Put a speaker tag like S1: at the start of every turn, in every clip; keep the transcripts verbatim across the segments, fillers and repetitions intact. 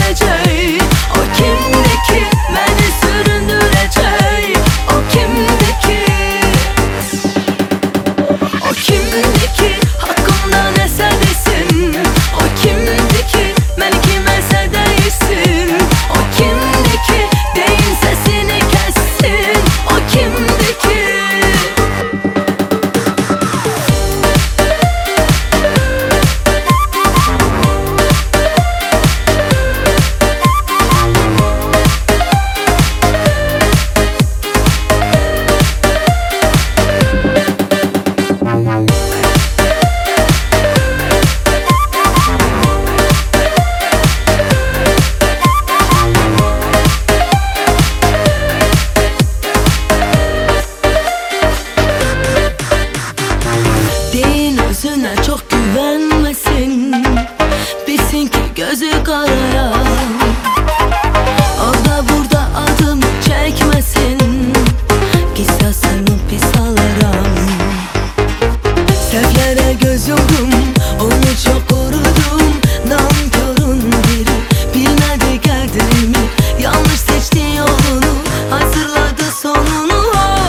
S1: gidecek? O kimdi ki beni süründürecek? O kimdi ki? O kimdi ki hakkımda ne desin? O kimdi ki beni kime değilsin? O kimdi ki deyin sesini kessin? O kimdi ki? Deyin özüne çok güvenmesin, bilsin ki gözü karayan. Orada burada adım çekmesin, kissasını pis alaram. Sevlere göz yordum, onu çok korudum. Nankörün biri bilmedi kaderimi, yanlış seçti yolunu, hazırladı sonunu.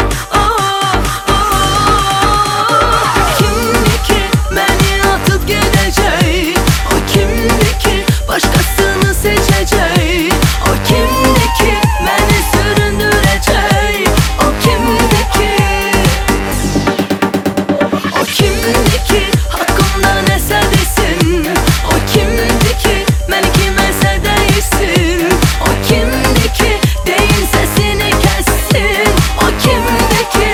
S1: Başkasını seçecek? O kimdi ki beni süründürecek? O kimdi ki? O kimdi ki hakkımda ne desin? O kimdi ki beni kime değilsin? O kimdi ki deyin sesini kessin? O kimdi ki?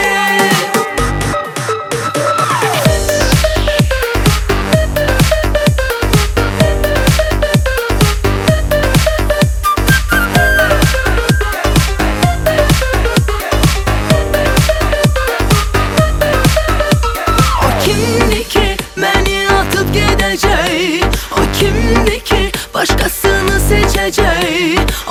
S1: O kimdi ki başkasını seçecek?